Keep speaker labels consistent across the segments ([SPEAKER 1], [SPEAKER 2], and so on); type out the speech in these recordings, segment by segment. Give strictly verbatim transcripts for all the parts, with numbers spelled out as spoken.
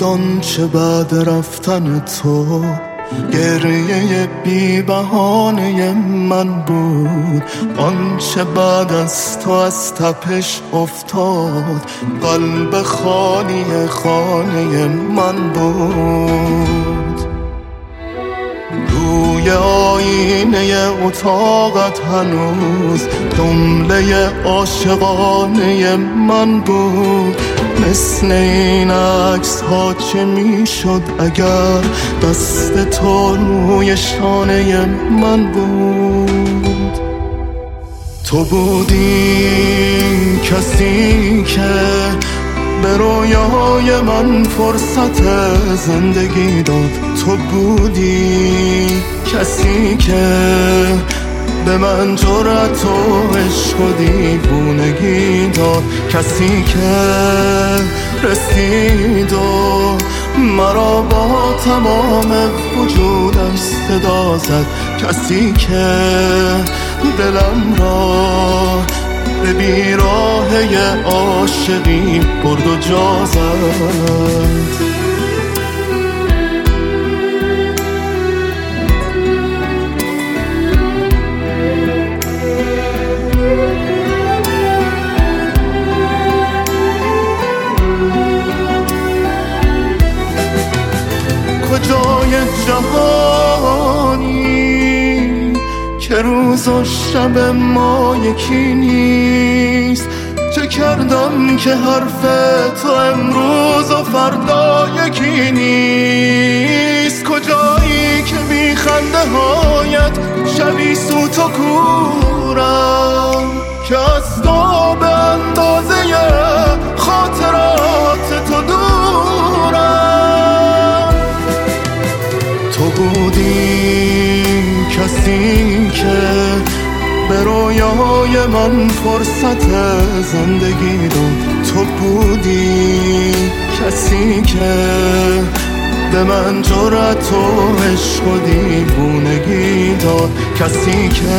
[SPEAKER 1] آنچه بعد رفتن تو گریه بی بهانه من بود، آنچه بعد از تو از تپش افتاد قلب خالی خانه من بود. روی آینه اتاقت هنوز جمله عاشقانه من بود، مثل این عکس ها چه می شد اگر دست تو روی شانه من بود. تو بودی کسی که به رویای من فرصت زندگی داد، تو بودی کسی که به من جرأت و عشق و دیوونگی داد، کسی که رسید و مرا با تمام وجودش صدا زد، کسی که دلم را به بیراهه عاشقی برد و جا زد. کجای جهانی که روز و شب ما یکی نیست؟ چه کردم که حرف تو امروز و فردا یکی نیست؟ کجایی که بی خنده هایت شبی سوت و کورم، که از تو به اندازه خاطرات تو دورم؟ تو بودی کسی که به رویای من فرصت زندگی داد، تو بودی کسی که به من جرأت و عشق و دیوونگی داد، کسی که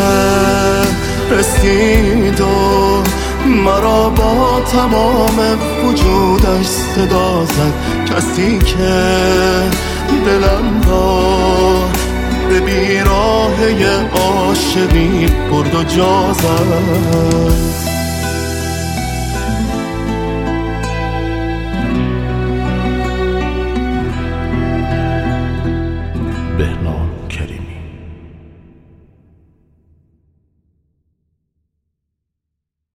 [SPEAKER 1] رسید و مرا با تمام وجودش صدا زد، کسی که دلم را به بیراهه عاشقی برد و جا زد.